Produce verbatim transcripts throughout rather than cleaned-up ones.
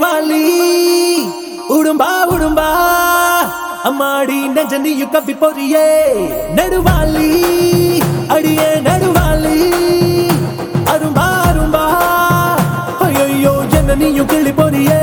நடுவாலி உடும்பா உடும்பா அம்மாடி நெஞ்ச நீயும் கவி பொறியே நடுவாலி அடியே நடுவாலி அரும்பா அரும்பா ஐயோ என்ன நீயும் கிளி பொறியே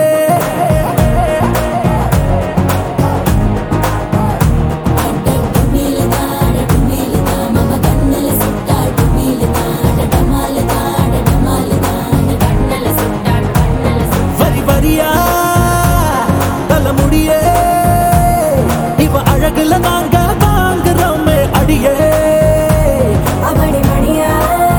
நாங்க வாங்குறோமே அடியே அவடி மணியா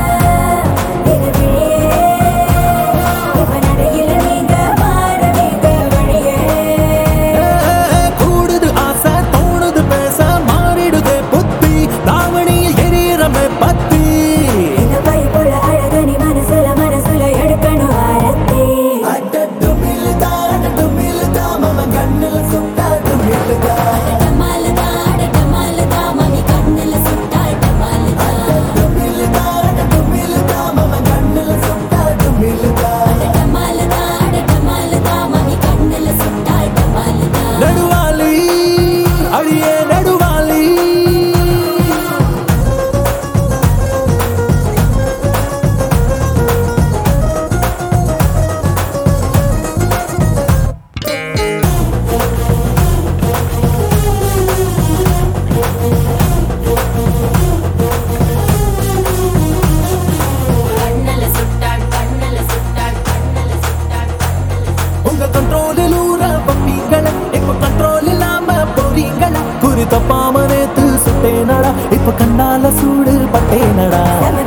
கூடுது ஆசை தோணுது பேச மாறிடுதே புத்தி தாவணியில் எரியறமே பத்தி அழகனி மனசுல மனசுல எடுக்கணும் ஆரத்தி அடட்டு மில்லுதா அடட்டு மில்லுதா மம கண்ணுல சுட்டாட்டு மில்லுதா தப்பாம நேத்து சுட்டேனடா இப்ப கண்ணால சூடு பட்டேனடா